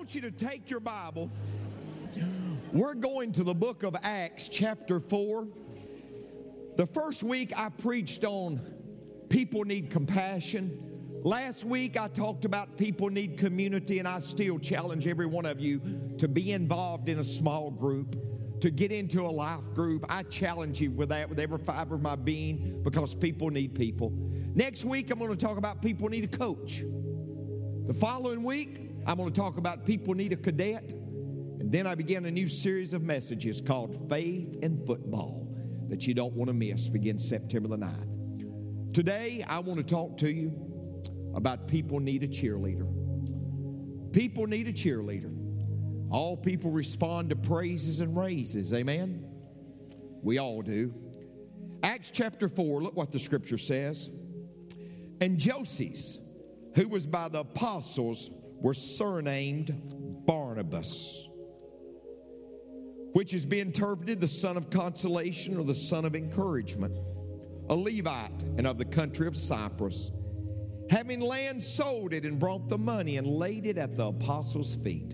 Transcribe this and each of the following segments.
want you to take your Bible. We're going to the book of Acts, chapter 4. The first week I preached on people need compassion. Last week I talked about people need community, and I still challenge every one of you to be involved in a small group, to get into a life group. I challenge you with that with every fiber of my being, because people need people. Next week I'm going to talk about people need a coach. The following week I'm going to talk about people need a cadet. And then I begin a new series of messages called Faith in Football that you don't want to miss. Begins September the 9th. Today I want to talk to you about people need a cheerleader. People need a cheerleader. All people respond to praises and raises. Amen? We all do. Acts chapter 4, look what the scripture says. And Joses, who was by the apostles, were surnamed Barnabas, which has been interpreted the son of consolation or the son of encouragement, a Levite and of the country of Cyprus. Having land, sold it and brought the money and laid it at the apostles' feet.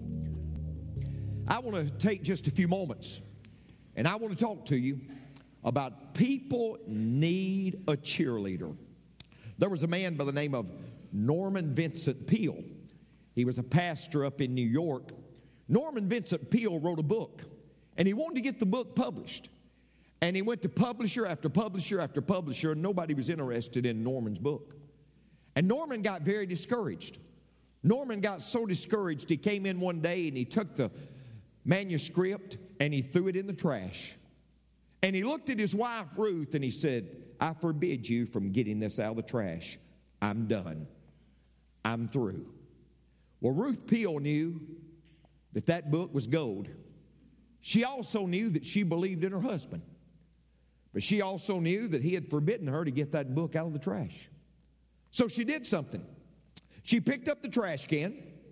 I want to take just a few moments and I want to talk to you about people need a cheerleader. There was a man by the name of Norman Vincent Peale. He was a pastor up in New York. Norman Vincent Peale wrote a book, and he wanted to get the book published. And he went to publisher after publisher after publisher, and nobody was interested in Norman's book. And Norman got very discouraged. Norman got so discouraged, he came in one day and he took the manuscript and he threw it in the trash. And he looked at his wife, Ruth, and he said, I forbid you from getting this out of the trash. I'm done. I'm through. Well, Ruth Peale knew that that book was gold. She also knew that she believed in her husband. But she also knew that he had forbidden her to get that book out of the trash. So she did something. She picked up the trash can.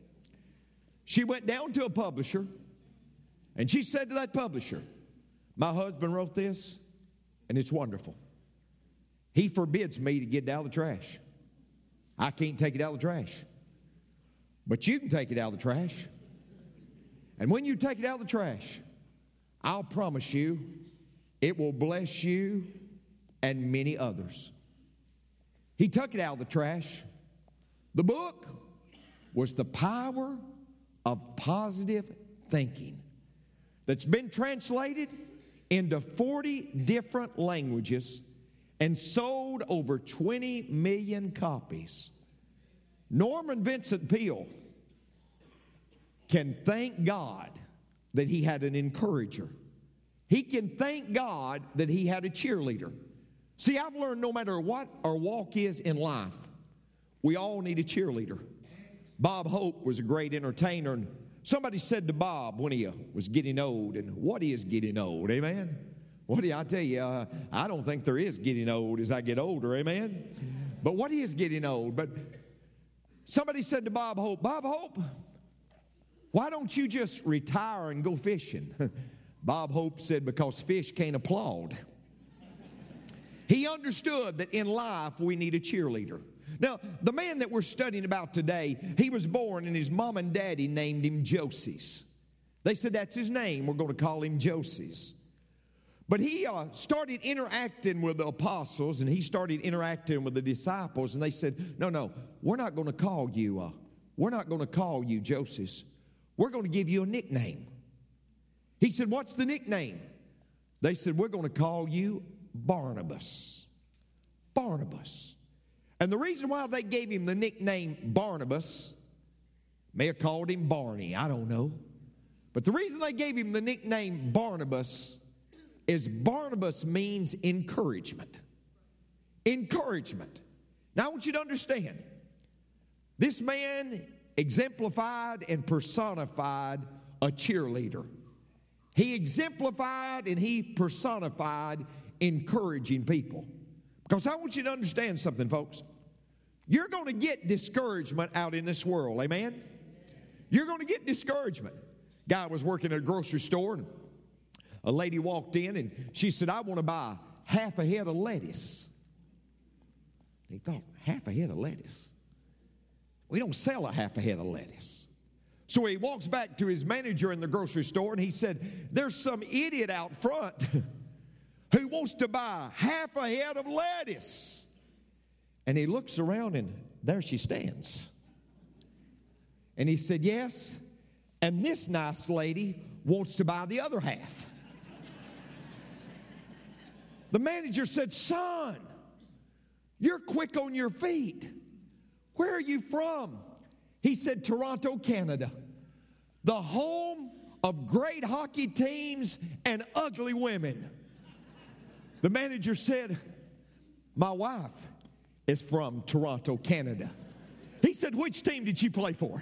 She went down to a publisher. And she said to that publisher, my husband wrote this, and it's wonderful. He forbids me to get it out of the trash. I can't take it out of the trash. But you can take it out of the trash. And when you take it out of the trash, I'll promise you it will bless you and many others. He took it out of the trash. The book was The Power of Positive Thinking, that's been translated into 40 different languages and sold over 20 million copies. Norman Vincent Peale can thank God that he had an encourager. He can thank God that he had a cheerleader. See, I've learned no matter what our walk is in life, we all need a cheerleader. Bob Hope was a great entertainer, and somebody said to Bob when he was getting old, and what is getting old, amen? What do I tell you? I don't think there is getting old as I get older, amen? But what is getting old? But somebody said to Bob Hope, why don't you just retire and go fishing? Bob Hope said, because fish can't applaud. He understood that in life we need a cheerleader. Now, the man that we're studying about today, he was born and his mom and daddy named him Joses. They said that's his name. We're going to call him Joses. But he started interacting with the apostles, and he started interacting with the disciples, and they said, no, we're not going to call you Joses. We're going to give you a nickname. He said, what's the nickname? They said, we're going to call you Barnabas. Barnabas. And the reason why they gave him the nickname Barnabas, may have called him Barney, I don't know. But the reason they gave him the nickname Barnabas is Barnabas means encouragement. Encouragement. Now I want you to understand, this man exemplified and personified a cheerleader. He exemplified and he personified encouraging people. Because I want you to understand something, folks. You're going to get discouragement out in this world, amen? You're going to get discouragement. Guy was working at a grocery store, and a lady walked in, and she said, I want to buy half a head of lettuce. He thought, half a head of lettuce? We don't sell a half a head of lettuce. So he walks back to his manager in the grocery store and he said, there's some idiot out front who wants to buy half a head of lettuce. And he looks around and there she stands. And he said, yes, and this nice lady wants to buy the other half. The manager said, son, you're quick on your feet. Where are you from? He said, Toronto, Canada, the home of great hockey teams and ugly women. The manager said, my wife is from Toronto, Canada. He said, which team did you play for?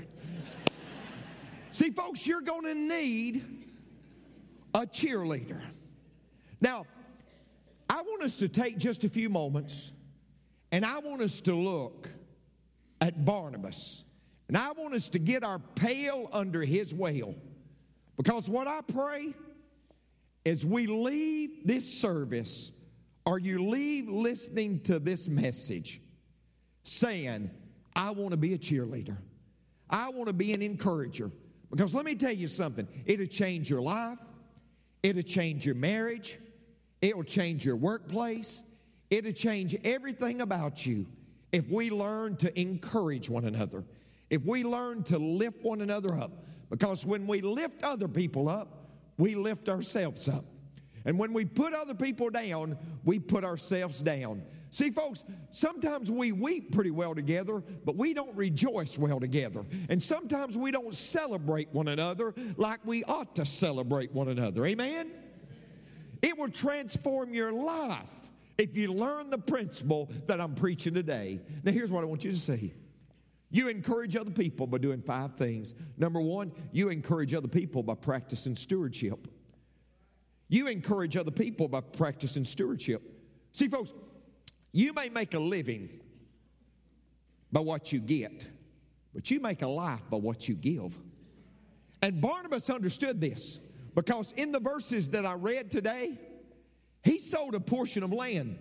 See, folks, you're going to need a cheerleader. Now, I want us to take just a few moments, and I want us to look at Barnabas. And I want us to get our pail under his wheel. Because what I pray is we leave this service, or you leave listening to this message, saying, I want to be a cheerleader. I want to be an encourager. Because let me tell you something. It'll change your life. It'll change your marriage. It will change your workplace. It'll change everything about you if we learn to encourage one another. If we learn to lift one another up. Because when we lift other people up, we lift ourselves up. And when we put other people down, we put ourselves down. See, folks, sometimes we weep pretty well together, but we don't rejoice well together. And sometimes we don't celebrate one another like we ought to celebrate one another. Amen? It will transform your life if you learn the principle that I'm preaching today. Now, here's what I want you to see. You encourage other people by doing 5 things. Number 1, you encourage other people by practicing stewardship. You encourage other people by practicing stewardship. See, folks, you may make a living by what you get, but you make a life by what you give. And Barnabas understood this because in the verses that I read today, he sold a portion of land.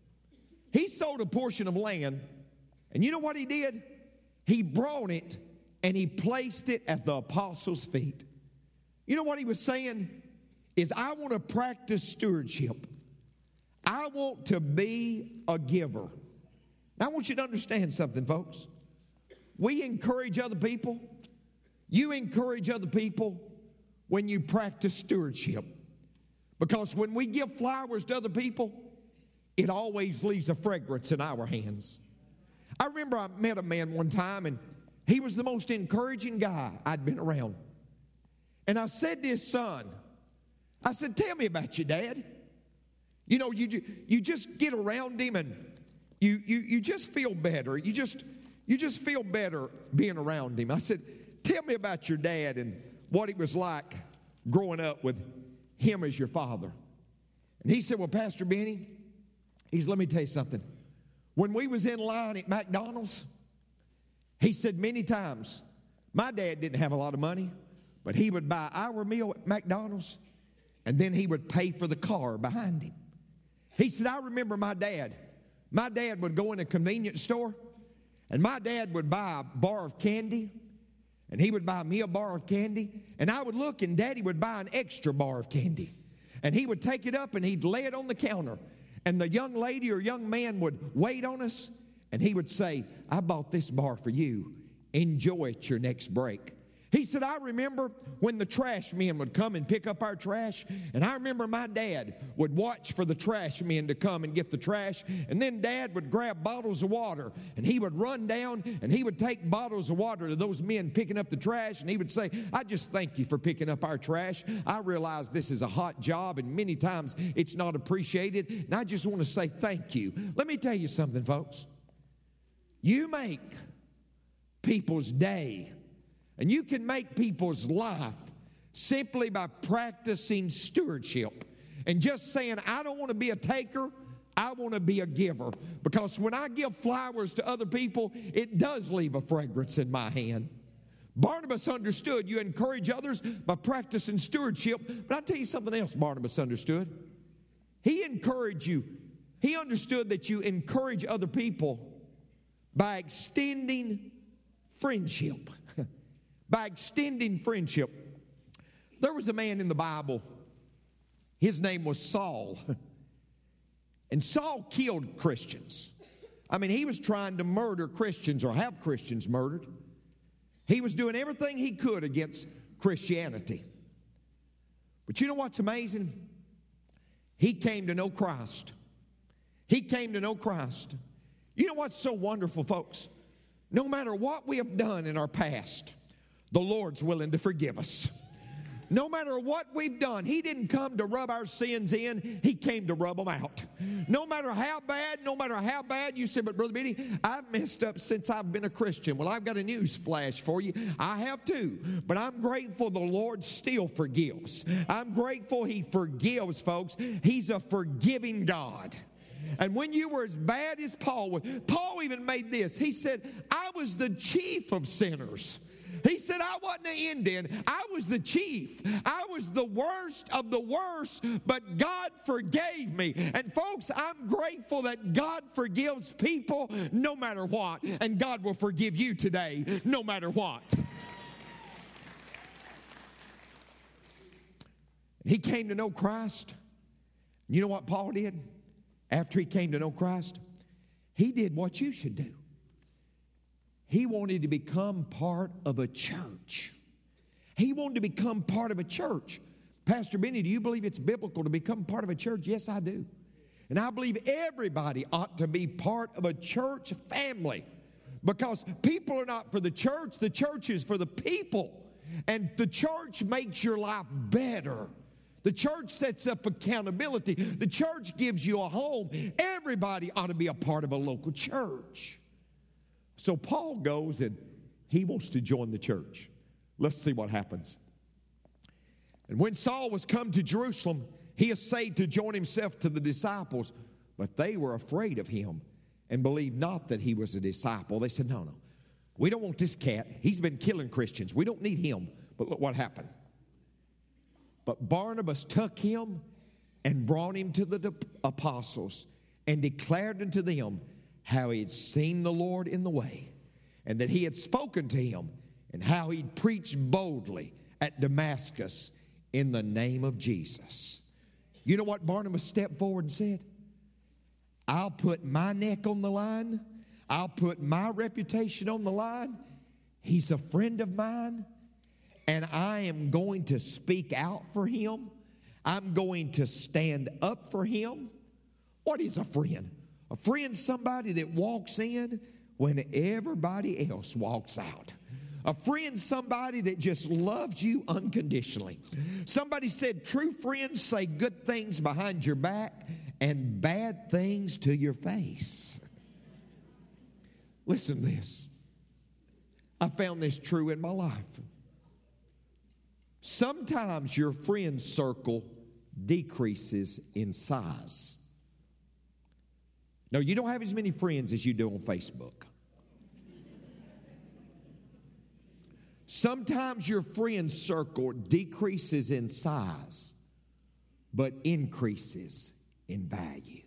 He sold a portion of land, and you know what he did? He brought it and he placed it at the apostles' feet. You know what he was saying? Is I want to practice stewardship. I want to be a giver. Now I want you to understand something, folks. We encourage other people. You encourage other people when you practice stewardship. Because when we give flowers to other people, it always leaves a fragrance in our hands. I remember I met a man one time, and he was the most encouraging guy I'd been around. And I said to his son, I said, tell me about your dad. You know, you just get around him and you just feel better. You just feel better being around him. I said, tell me about your dad and what it was like growing up with him as your father. And he said, well, Pastor Benny, he said, let me tell you something. When we was in line at McDonald's, he said many times, my dad didn't have a lot of money, but he would buy our meal at McDonald's, and then he would pay for the car behind him. He said, I remember my dad. My dad would go in a convenience store, and my dad would buy a bar of candy, and he would buy me a bar of candy, and I would look, and Daddy would buy an extra bar of candy. And he would take it up, and he'd lay it on the counter. And the young lady or young man would wait on us, and he would say, I bought this bar for you. Enjoy it your next break. He said, I remember when the trash men would come and pick up our trash, and I remember my dad would watch for the trash men to come and get the trash, and then Dad would grab bottles of water, and he would run down, and he would take bottles of water to those men picking up the trash, and he would say, I just thank you for picking up our trash. I realize this is a hot job, and many times it's not appreciated, and I just want to say thank you. Let me tell you something, folks. You make people's day, and you can make people's life simply by practicing stewardship and just saying, I don't want to be a taker, I want to be a giver. Because when I give flowers to other people, it does leave a fragrance in my hand. Barnabas understood you encourage others by practicing stewardship. But I'll tell you something else Barnabas understood. He encouraged you. He understood that you encourage other people by extending friendship. by extending friendship. There was a man in the Bible. His name was Saul. And Saul killed Christians. I mean, he was trying to murder Christians or have Christians murdered. He was doing everything he could against Christianity. But you know what's amazing? He came to know Christ. He came to know Christ. You know what's so wonderful, folks? No matter what we have done in our past, the Lord's willing to forgive us. No matter what we've done, He didn't come to rub our sins in. He came to rub them out. No matter how bad you say, but Brother Benny, I've messed up since I've been a Christian. Well, I've got a news flash for you. I have too. But I'm grateful the Lord still forgives. I'm grateful He forgives, folks. He's a forgiving God. And when you were as bad as Paul was, Paul even made this. He said, I was the chief of sinners. He said, I wasn't an Indian. I was the chief. I was the worst of the worst, but God forgave me. And folks, I'm grateful that God forgives people no matter what. And God will forgive you today no matter what. He came to know Christ. You know what Paul did after he came to know Christ? He did what you should do. He wanted to become part of a church. He wanted to become part of a church. Pastor Benny, do you believe it's biblical to become part of a church? Yes, I do. And I believe everybody ought to be part of a church family. Because people are not for the church is for the people. And the church makes your life better. The church sets up accountability. The church gives you a home. Everybody ought to be a part of a local church. So Paul goes and he wants to join the church. Let's see what happens. And when Saul was come to Jerusalem, he essayed to join himself to the disciples, but they were afraid of him and believed not that he was a disciple. They said, no, we don't want this cat. He's been killing Christians. We don't need him. But look what happened. But Barnabas took him and brought him to the apostles and declared unto them how he had seen the Lord in the way, and that he had spoken to him, and how he'd preached boldly at Damascus in the name of Jesus. You know what Barnabas stepped forward and said? I'll put my neck on the line. I'll put my reputation on the line. He's a friend of mine, and I am going to speak out for him. I'm going to stand up for him. What is a friend? A friend's somebody that walks in when everybody else walks out. A friend's somebody that just loves you unconditionally. Somebody said true friends say good things behind your back and bad things to your face. Listen to this. I found this true in my life. Sometimes your friend circle decreases in size. No, you don't have as many friends as you do on Facebook. Sometimes your friend circle decreases in size, but increases in value.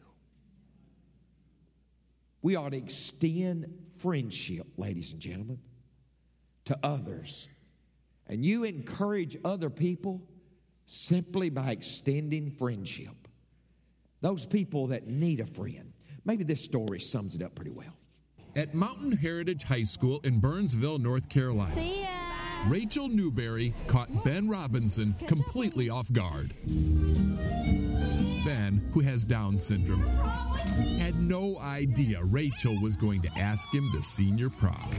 We ought to extend friendship, ladies and gentlemen, to others. And you encourage other people simply by extending friendship. Those people that need a friend. Maybe this story sums it up pretty well. At Mountain Heritage High School in Burnsville, North Carolina, See ya. Rachel Newberry caught Ben Robinson completely off guard. Ben, who has Down syndrome, had no idea Rachel was going to ask him to senior prom.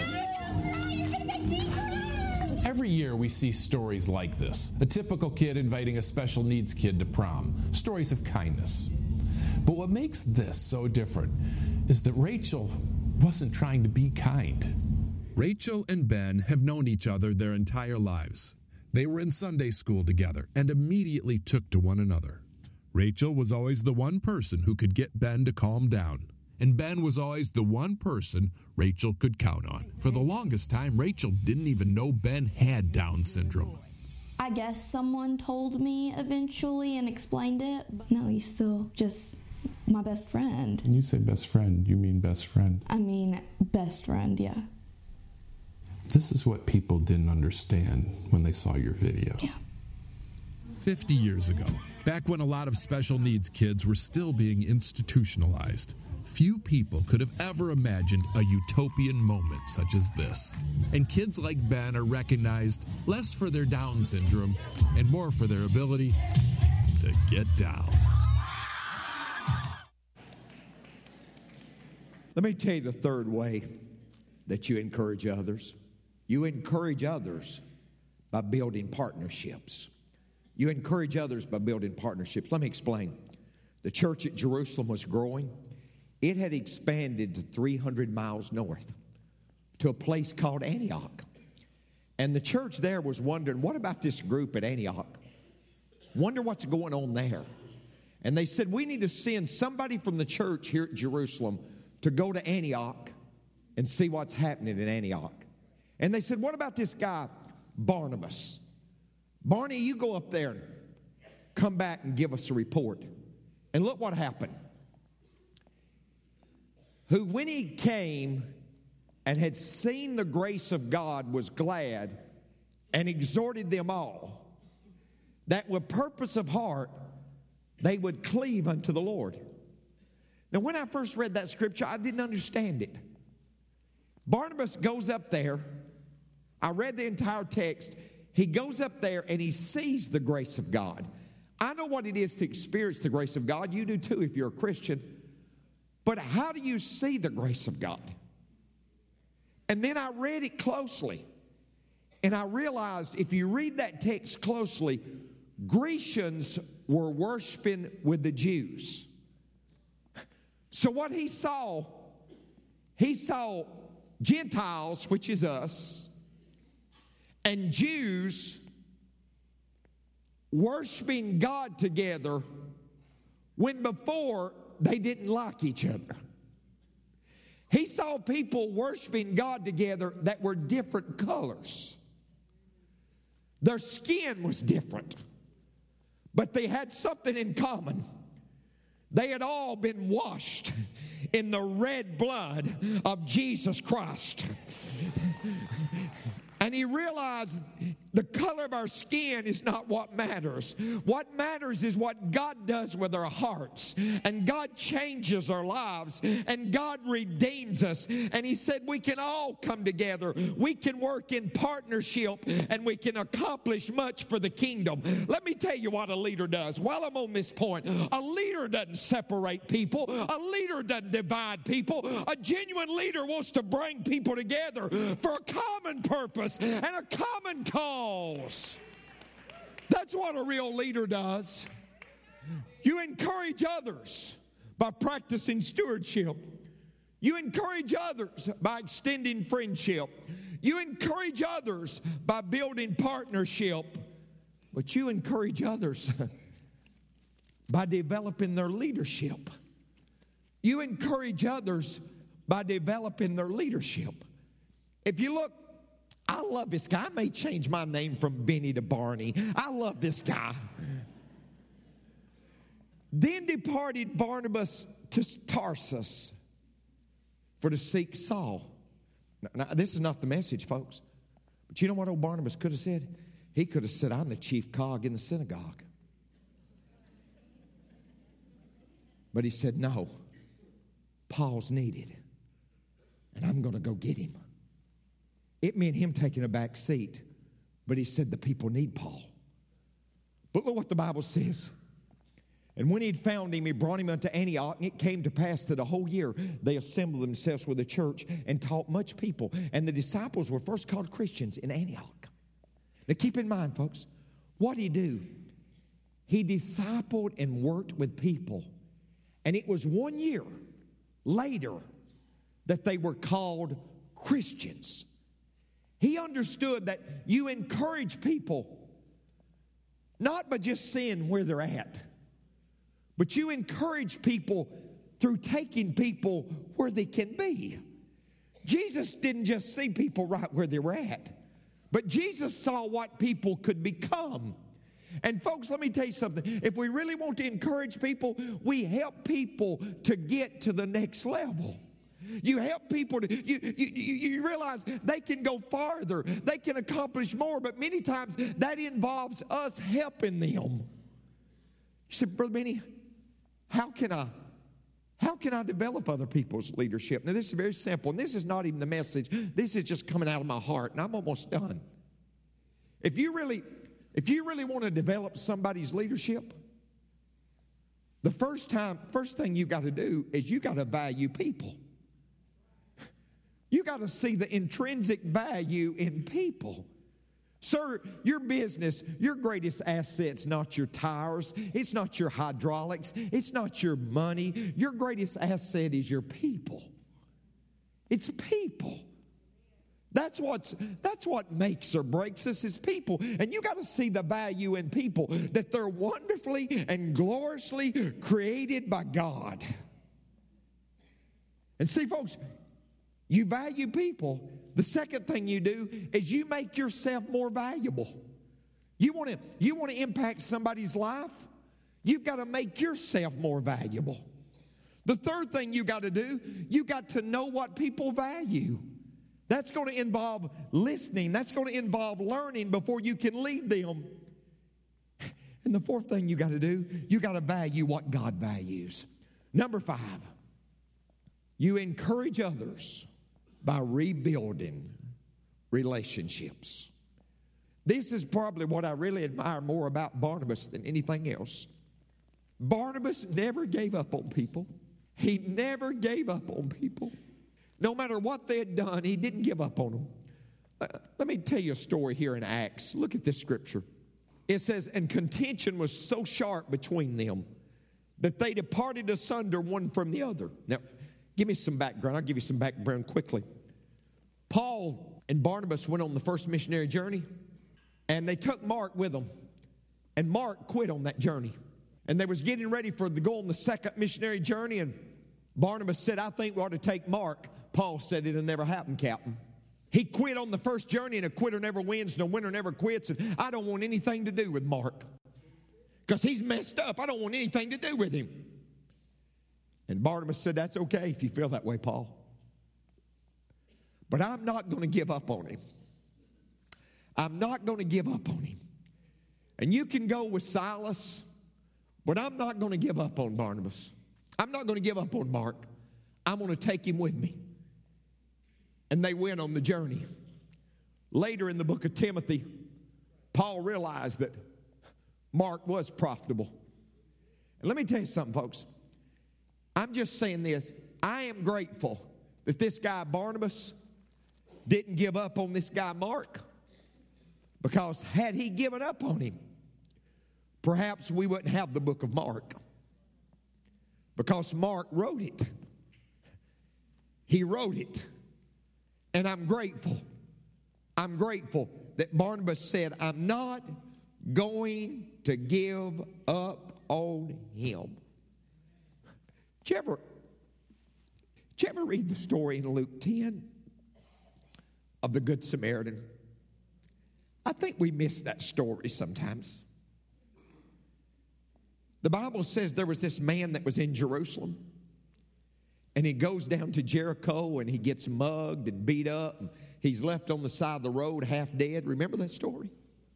Every year we see stories like this. A typical kid inviting a special needs kid to prom. Stories of kindness. But what makes this so different is that Rachel wasn't trying to be kind. Rachel and Ben have known each other their entire lives. They were in Sunday school together and immediately took to one another. Rachel was always the one person who could get Ben to calm down. And Ben was always the one person Rachel could count on. For the longest time, Rachel didn't even know Ben had Down syndrome. I guess someone told me eventually and explained it. But no, he's still just my best friend. When you say best friend, you mean best friend? I mean best friend, yeah. This is what people didn't understand when they saw your video. Yeah. 50 years ago, back when a lot of special needs kids were still being institutionalized, few people could have ever imagined a utopian moment such as this. And kids like Ben are recognized less for their Down syndrome and more for their ability to get down. Let me tell you the third way that you encourage others. You encourage others by building partnerships. You encourage others by building partnerships. Let me explain. The church at Jerusalem was growing. It had expanded to 300 miles north to a place called Antioch. And the church there was wondering, what about this group at Antioch? Wonder what's going on there. And they said, we need to send somebody from the church here at Jerusalem to go to Antioch and see what's happening in Antioch. And they said, what about this guy, Barnabas? Barney, you go up there and come back and give us a report. And look what happened. Who, when he came and had seen the grace of God, was glad and exhorted them all that with purpose of heart they would cleave unto the Lord. Now, when I first read that scripture, I didn't understand it. Barnabas goes up there. I read the entire text. He goes up there and he sees the grace of God. I know what it is to experience the grace of God. You do too if you're a Christian. But how do you see the grace of God? And then I read it closely. And I realized if you read that text closely, Grecians were worshiping with the Jews. So what he saw Gentiles, which is us, and Jews worshiping God together when before they didn't like each other. He saw people worshiping God together that were different colors. Their skin was different, but they had something in common. They had all been washed in the red blood of Jesus Christ. And he realized the color of our skin is not what matters. What matters is what God does with our hearts. And God changes our lives. And God redeems us. And he said we can all come together. We can work in partnership. And we can accomplish much for the kingdom. Let me tell you what a leader does. While I'm on this point, a leader doesn't separate people. A leader doesn't divide people. A genuine leader wants to bring people together for a common purpose and a common cause. That's what a real leader does. You encourage others by practicing stewardship. You encourage others by extending friendship. You encourage others by building partnership. But you encourage others by developing their leadership. You encourage others by developing their leadership. If you look, I love this guy. I may change my name from Benny to Barney. I love this guy. Then departed Barnabas to Tarsus for to seek Saul. Now, this is not the message, folks. But you know what old Barnabas could have said? He could have said, I'm the chief cog in the synagogue. But he said, no, Paul's needed. And I'm going to go get him. It meant him taking a back seat. But he said the people need Paul. But look what the Bible says. And when he'd found him, he brought him unto Antioch. And it came to pass that a whole year they assembled themselves with the church and taught much people. And the disciples were first called Christians in Antioch. Now keep in mind, folks, what did he do? He discipled and worked with people. And it was 1 year later that they were called Christians. He understood that you encourage people not by just seeing where they're at, but you encourage people through taking people where they can be. Jesus didn't just see people right where they were at, but Jesus saw what people could become. And folks, let me tell you something. If we really want to encourage people, we help people to get to the next level. You help people you realize they can go farther. They can accomplish more, but many times that involves us helping them. You say, Brother Benny, how can I develop other people's leadership? Now, this is very simple, and this is not even the message. This is just coming out of my heart, and I'm almost done. If you really want to develop somebody's leadership, the first thing you got to do is you got to value people. You got to see the intrinsic value in people. Sir, your business, your greatest asset's not your tires. It's not your hydraulics. It's not your money. Your greatest asset is your people. It's people. That's what makes or breaks us is people. And you got to see the value in people, that they're wonderfully and gloriously created by God. And see, folks, you value people. The second thing you do is you make yourself more valuable. You want to impact somebody's life? You've got to make yourself more valuable. The third thing you got to do, you got to know what people value. That's going to involve listening. That's going to involve learning before you can lead them. And the fourth thing you got to do, you got to value what God values. Number 5, you encourage others by rebuilding relationships. This is probably what I really admire more about Barnabas than anything else. Barnabas never gave up on people. He never gave up on people. No matter what they had done, he didn't give up on them. Let me tell you a story here in Acts. Look at this scripture. It says, and contention was so sharp between them that they departed asunder one from the other. Now, give me some background. I'll give you some background quickly. Paul and Barnabas went on the first missionary journey, and they took Mark with them. And Mark quit on that journey. And they was getting ready to go on the second missionary journey, and Barnabas said, I think we ought to take Mark. Paul said, it'll never happen, Captain. He quit on the first journey, and a quitter never wins, and a winner never quits, and I don't want anything to do with Mark because he's messed up. I don't want anything to do with him. And Barnabas said, that's okay if you feel that way, Paul. But I'm not going to give up on him. I'm not going to give up on him. And you can go with Silas, but I'm not going to give up on Barnabas. I'm not going to give up on Mark. I'm going to take him with me. And they went on the journey. Later in the book of Timothy, Paul realized that Mark was profitable. And let me tell you something, folks. I'm just saying this. I am grateful that this guy Barnabas didn't give up on this guy Mark, because had he given up on him, perhaps we wouldn't have the book of Mark, because Mark wrote it. He wrote it. And I'm grateful. I'm grateful that Barnabas said, I'm not going to give up on him. Did you ever read the story in Luke 10 of the Good Samaritan? I think we miss that story sometimes. The Bible says there was this man that was in Jerusalem, and he goes down to Jericho, and he gets mugged and beat up. And he's left on the side of the road half dead. Remember that story?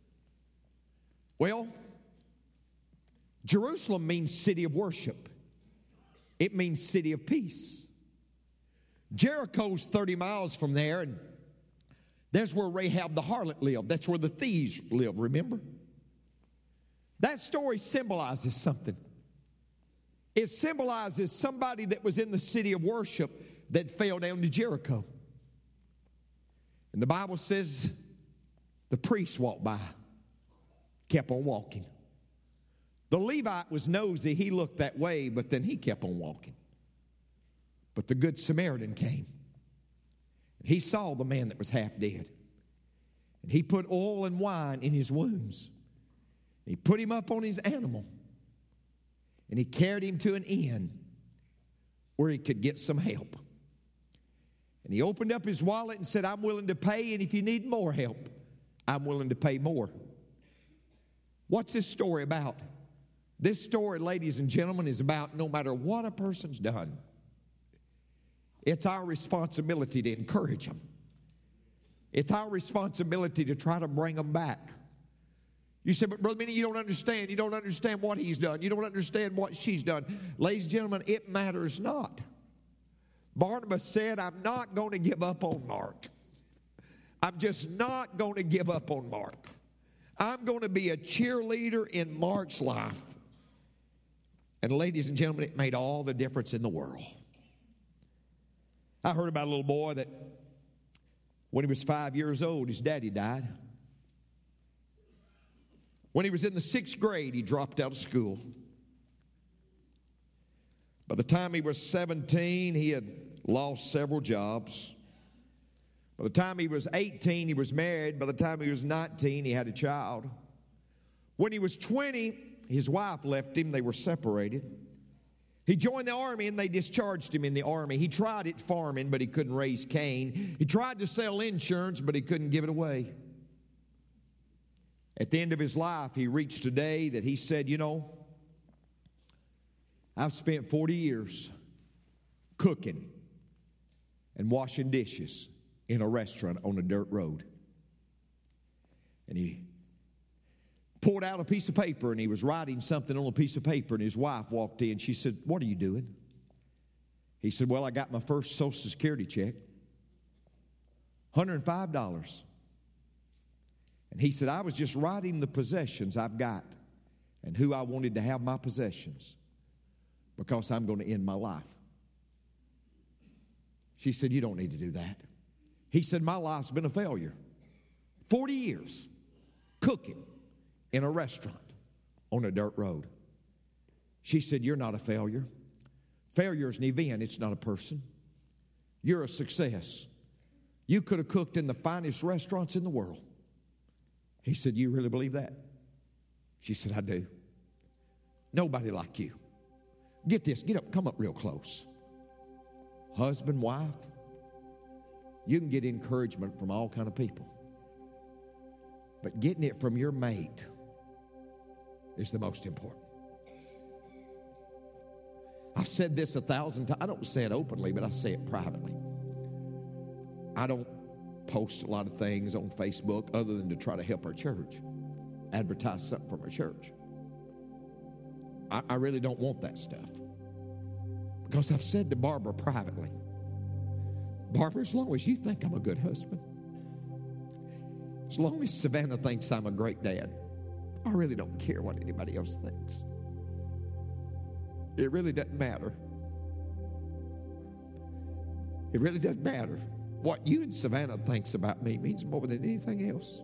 Well, Jerusalem means city of worship. It means city of peace. Jericho's 30 miles from there, and there's where Rahab the harlot lived. That's where the thieves live, remember? That story symbolizes something. It symbolizes somebody that was in the city of worship that fell down to Jericho. And the Bible says the priest walked by, kept on walking. The Levite was nosy. He looked that way, but then he kept on walking. But the Good Samaritan came. He saw the man that was half dead. And he put oil and wine in his wounds. He put him up on his animal. And he carried him to an inn where he could get some help. And he opened up his wallet and said, I'm willing to pay, and if you need more help, I'm willing to pay more. What's this story about? This story, ladies and gentlemen, is about no matter what a person's done, It's our responsibility to encourage them. It's our responsibility to try to bring them back. You say, but Brother Minnie, you don't understand. You don't understand what he's done. You don't understand what she's done. Ladies and gentlemen, it matters not. Barnabas said, I'm not going to give up on Mark. I'm just not going to give up on Mark. I'm going to be a cheerleader in Mark's life. And ladies and gentlemen, it made all the difference in the world. I heard about a little boy that when he was 5 years old, his daddy died. When he was in the 6th grade, he dropped out of school. By the time he was 17, he had lost several jobs. By the time he was 18, he was married. By the time he was 19, he had a child. When he was 20, his wife left him. They were separated. He joined the army, and they discharged him in the army. He tried it farming, but he couldn't raise cane. He tried to sell insurance, but he couldn't give it away. At the end of his life, he reached a day that he said, you know, I've spent 40 years cooking and washing dishes in a restaurant on a dirt road. And he pulled out a piece of paper, and he was writing something on a piece of paper, and his wife walked in. She said, what are you doing? He said, well, I got my first Social Security check, $105. And he said, I was just writing the possessions I've got and who I wanted to have my possessions because I'm going to end my life. She said, you don't need to do that. He said, my life's been a failure. 40 years cooking in a restaurant on a dirt road. She said, you're not a failure. Failure is an event, it's not a person. You're a success. You could have cooked in the finest restaurants in the world. He said, you really believe that? She said, I do. Nobody like you. Get this, get up, come up real close. Husband, wife, you can get encouragement from all kind of people. But getting it from your mate is the most important. I've said this 1,000 times. I don't say it openly, but I say it privately. I don't post a lot of things on Facebook other than to try to help our church, advertise something from our church. I really don't want that stuff. Because I've said to Barbara privately, Barbara, as long as you think I'm a good husband, as long as Savannah thinks I'm a great dad, I really don't care what anybody else thinks. It really doesn't matter. It really doesn't matter. What you and Savannah thinks about me means more than anything else.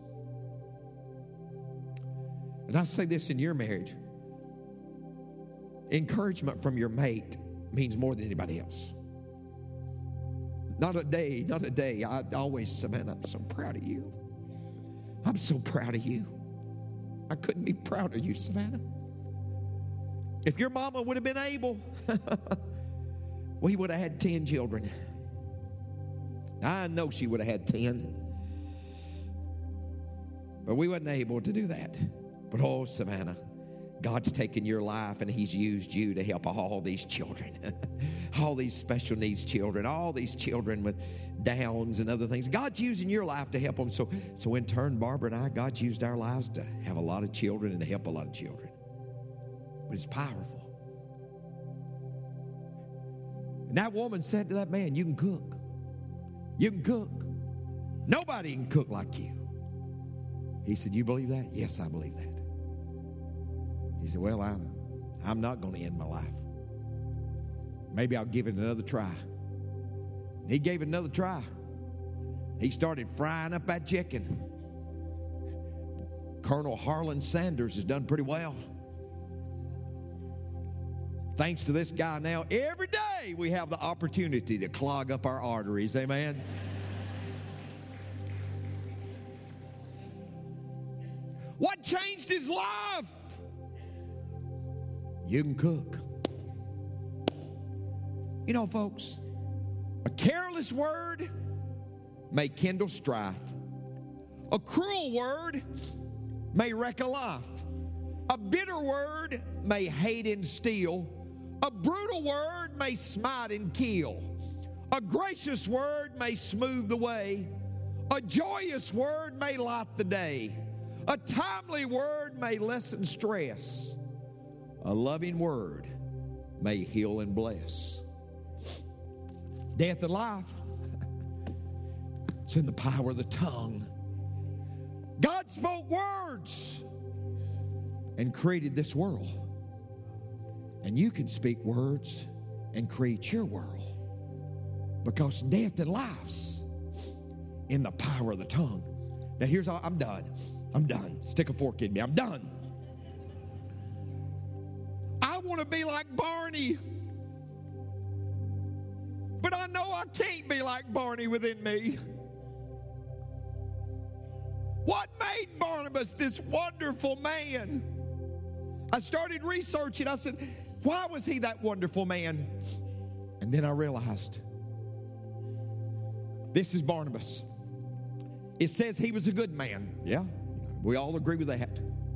And I say this in your marriage. Encouragement from your mate means more than anybody else. Not a day. I always, Savannah, I'm so proud of you. I'm so proud of you. I couldn't be prouder of you, Savannah. If your mama would have been able, we would have had 10 children. I know she would have had 10. But we wasn't able to do that. But oh, Savannah, God's taken your life and He's used you to help all these children. All these special needs children, all these children with Downs and other things. God's using your life to help them. So in turn, Barbara and I, God's used our lives to have a lot of children and to help a lot of children. But it's powerful. And that woman said to that man, you can cook. You can cook. Nobody can cook like you. He said, you believe that? Yes, I believe that. He said, well, I'm not going to end my life. Maybe I'll give it another try. He gave it another try. He started frying up that chicken. Colonel Harlan Sanders has done pretty well. Thanks to this guy now, every day we have the opportunity to clog up our arteries. Amen? What changed his life? You can cook. You know, folks, a careless word may kindle strife. A cruel word may wreck a life. A bitter word may hate and steal. A brutal word may smite and kill. A gracious word may smooth the way. A joyous word may light the day. A timely word may lessen stress. A loving word may heal and bless. Death and life, it's in the power of the tongue. God spoke words and created this world. And you can speak words and create your world. Because death and life's in the power of the tongue. Now here's how I'm done. Stick a fork in me. I'm done. I want to be like Barney. But I know I can't be like Barney within me. What made Barnabas this wonderful man? I started researching. I said, why was he that wonderful man? And then I realized, this is Barnabas. It says he was a good man. Yeah, we all agree with that.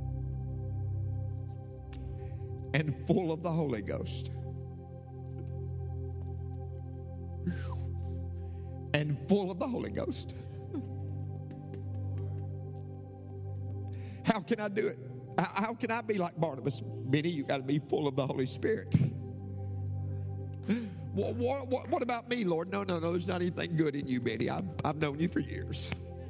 And full of the Holy Ghost. And full of the Holy Ghost. How can I do it? How can I be like Barnabas? Benny, you got to be full of the Holy Spirit. What about me, Lord? No, there's not anything good in you, Benny. I've known you for years.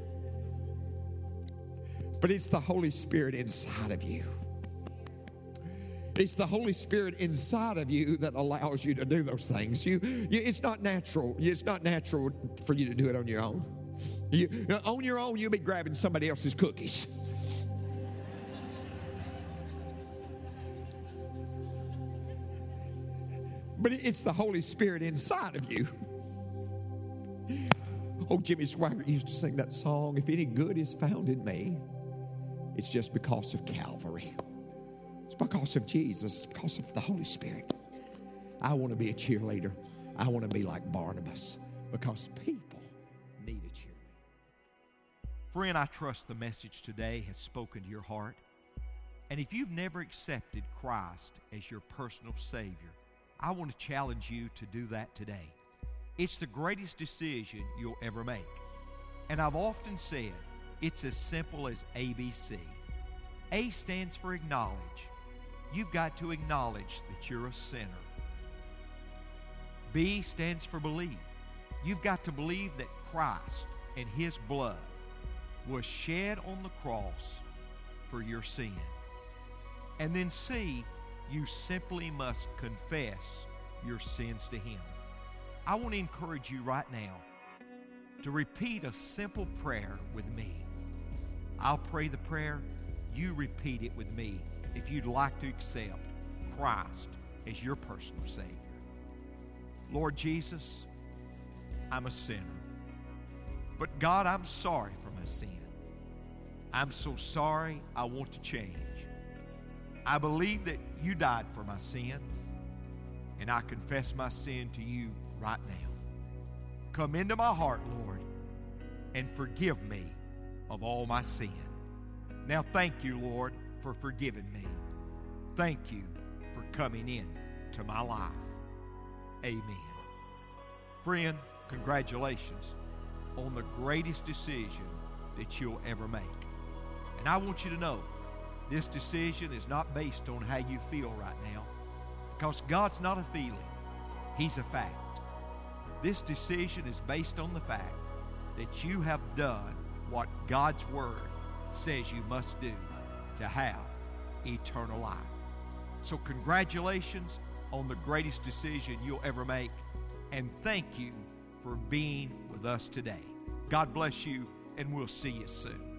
But it's the Holy Spirit inside of you. It's the Holy Spirit inside of you that allows you to do those things. It's not natural. It's not natural for you to do it on your own. On your own, you'll be grabbing somebody else's cookies. But it's the Holy Spirit inside of you. Oh, Jimmy Swaggart used to sing that song, if any good is found in me, it's just because of Calvary. It's because of Jesus, because of the Holy Spirit. I want to be a cheerleader. I want to be like Barnabas because people need a cheerleader. Friend, I trust the message today has spoken to your heart. And if you've never accepted Christ as your personal Savior, I want to challenge you to do that today. It's the greatest decision you'll ever make. And I've often said, it's as simple as ABC. A stands for acknowledge. You've got to acknowledge that you're a sinner. B stands for believe. You've got to believe that Christ and His blood was shed on the cross for your sin. And then C, you simply must confess your sins to Him. I want to encourage you right now to repeat a simple prayer with me. I'll pray the prayer. You repeat it with me if you'd like to accept Christ as your personal Savior. Lord Jesus, I'm a sinner. But God, I'm sorry for my sin. I'm so sorry. I want to change. I believe that you died for my sin, and I confess my sin to you right now. Come into my heart, Lord, and forgive me of all my sin. Now thank you, Lord, for forgiving me. Thank you for coming in to my life. Amen. Friend, congratulations on the greatest decision that you'll ever make. And I want you to know, this decision is not based on how you feel right now, because God's not a feeling. He's a fact. This decision is based on the fact that you have done what God's Word says you must do to have eternal life. So congratulations on the greatest decision you'll ever make, and thank you for being with us today. God bless you, and we'll see you soon.